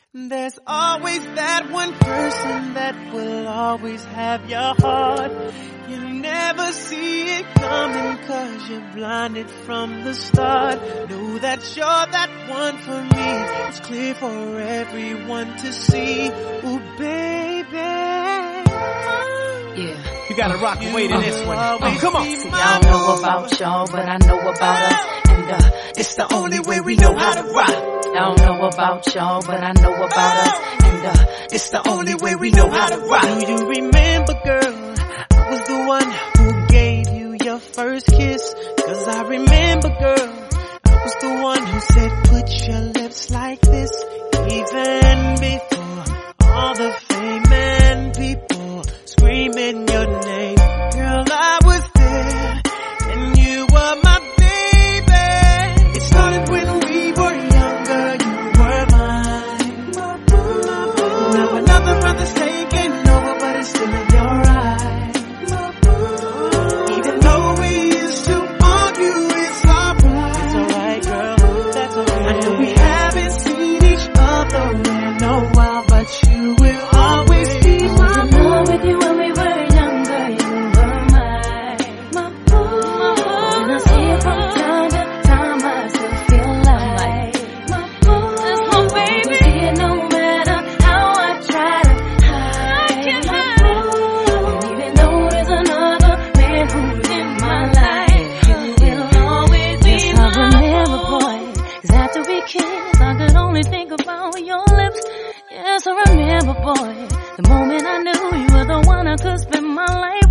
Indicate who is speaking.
Speaker 1: There's always that one person that will always have your heart. You never see it coming 'cause you're blinded from the start. Know that you're that one for me. It's clear for everyone to see. Ooh, baby.
Speaker 2: Yeah.
Speaker 3: You gotta rock and wait in this one. Oh, come on.
Speaker 2: See, I don't know about y'all, but I know about us. And it's the only way we know how to rock. I don't know about y'all, but I know about us. And it's the only way we know how to rock.
Speaker 1: Do you remember, girl? I was the one who gave you your first kiss. 'Cause I remember, girl, I was the one who said put your lips like this. Even before all the fame and people screaming your name. Girl, I was there and you were my baby. It started when we were younger, you were mine. Now another brother's taking over, but it's still in your eyes. Even though we used to argue, it's alright. It's alright, girl, that's alright. I know we haven't seen each other in a while, but you will always be my
Speaker 4: love with you when we were younger, you were my boo. And I see it from time to time, I still feel like my boo. That's my baby. See it no matter how I try to hide my boo. And even though there's another man who's in my life, you will always be my boo. I remember, boy, 'cause after we kissed, I could only think about your lips. Yes, I remember, boy, the moment I knew you were the one I could spend my life